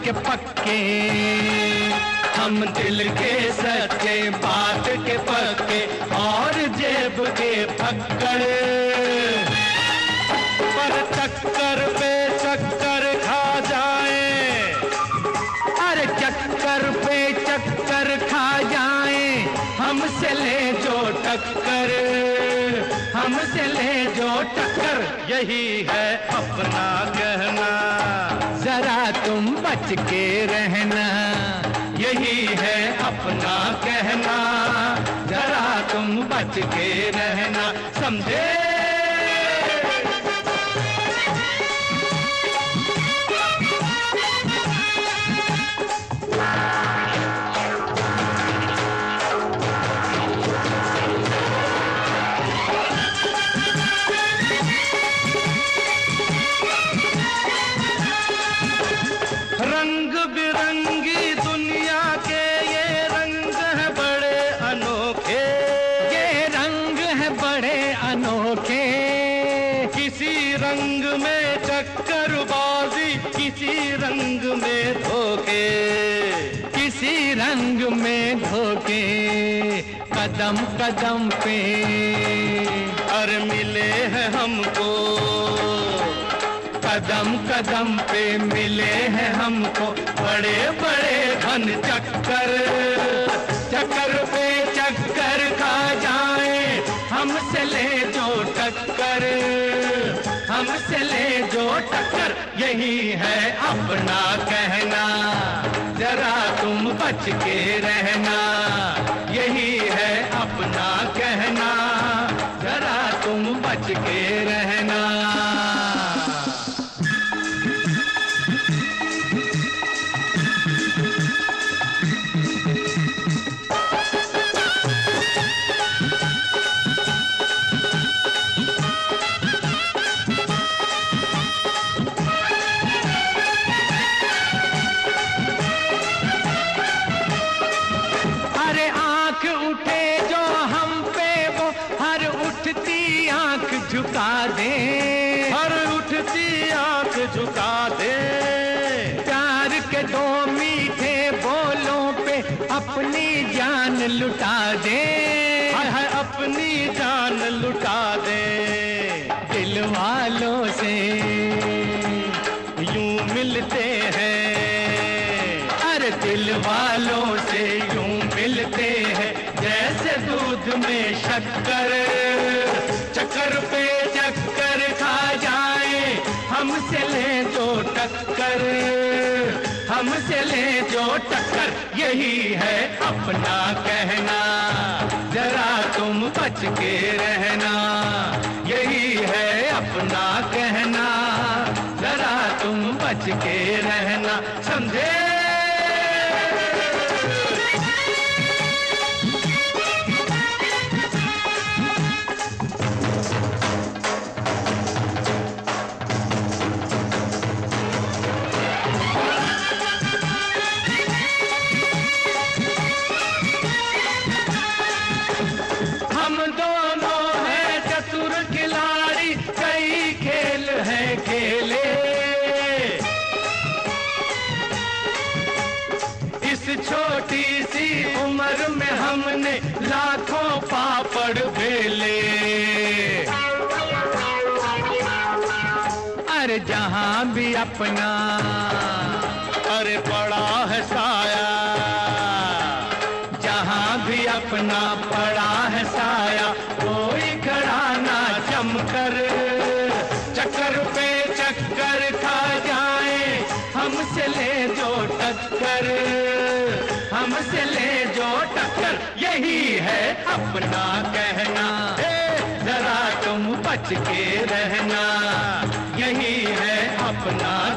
के पक्के, हम दिल के सच्चे, बात के पक्के और जेब के फक्कड़। पर चक्कर पे चक्कर खा जाए, अरे चक्कर पे चक्कर खा जाए, हमसे ले जो टक्कर, हमसे ले जो टक्कर। यही है अपना कहना, जरा तुम बच के रहना। यही है अपना कहना, जरा तुम बच के रहना, समझे? रंग बिरंगी दुनिया के ये रंग है बड़े अनोखे, ये रंग है बड़े अनोखे। किसी रंग में चक्करबाजी, किसी रंग में धोखे, किसी रंग में धोखे। कदम कदम पे हर मिले हैं हमको, कदम कदम पे मिले हैं हमको बड़े बड़े घन चक्कर। चक्कर पे चक्कर खा जाए, हमसे ले जो टक्कर, हमसे ले जो टक्कर। यही है अपना कहना, जरा तुम बच के रहना। यही है अपना कहना, जरा तुम बच के रहना। झुका दे, हर उठती आंख झुका दे। प्यार के दो मीठे बोलों पे अपनी जान लुटा दे, हाय हाय अपनी जान लुटा दे। दिल वालों से यूं मिलते हैं, अरे दिल वालों से यूं मिलते हैं जैसे दूध में शक्कर। चक्कर पे चक्कर खा जाए, हमसे ले जो टक्कर, हमसे ले जो टक्कर। यही है अपना कहना, जरा तुम बच के रहना। यही है अपना कहना, जरा तुम बच के रहना, समझे? छोटी सी उम्र में हमने लाखों पापड़ बेले, अरे जहां भी अपना अरे पड़ा है साया, जहां भी अपना पड़ा है साया, कोई खड़ा ना जमकर। चक्कर पे चक्कर खा जाए, हमसे ले जो टक्कर, हमसे ले जो टक्कर। यही है अपना कहना, जरा तुम बच के रहना। यही है अपना